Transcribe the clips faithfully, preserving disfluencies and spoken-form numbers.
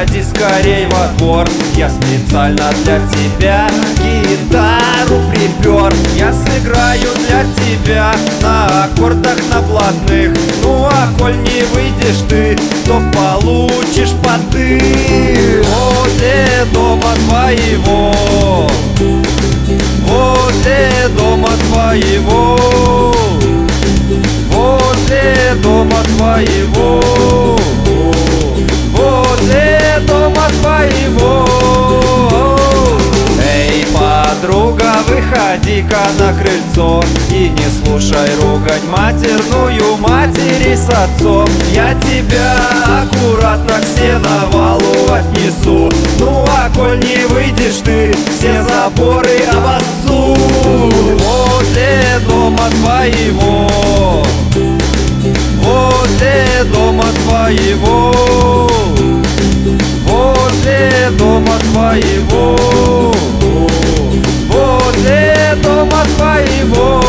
выходи скорей во двор. Я специально для тебя гитару припер. Я сыграю для тебя на аккордах, на блатных. Ну а коль не выйдешь ты, то получишь потык. Возле дома твоего, возле дома твоего, возле дома твоего, возле дома твоего. Эй, подруга, выходи-ка на крыльцо и не слушай ругань матерную матери с отцом. Я тебя аккуратно к сеновалу отнесу. Ну а коль не выйдешь ты, все заборы обоссу. Возле дома твоего, возле дома твоего, возле дома твоего, возле дома твоего.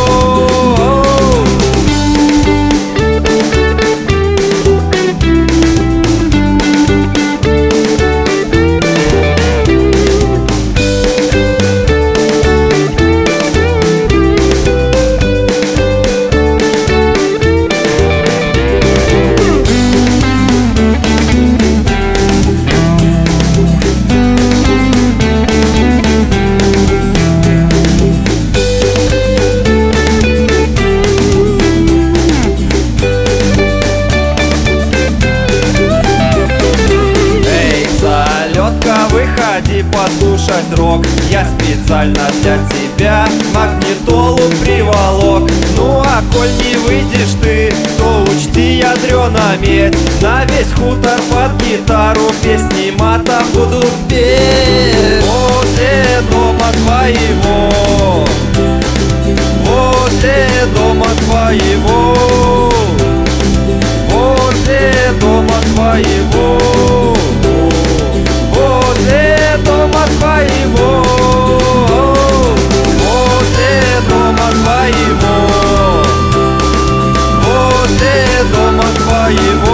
Выходи послушать рок. Я специально для тебя магнитолу приволок. Ну а коль не выйдешь ты, то учти, ядрёна медь, на весь хутор под гитару песни матом будут петь. Возле дома твоего, возле дома твоего, возле дома твоего, возле дома твоего, возле дома твоего, возле дома твоего.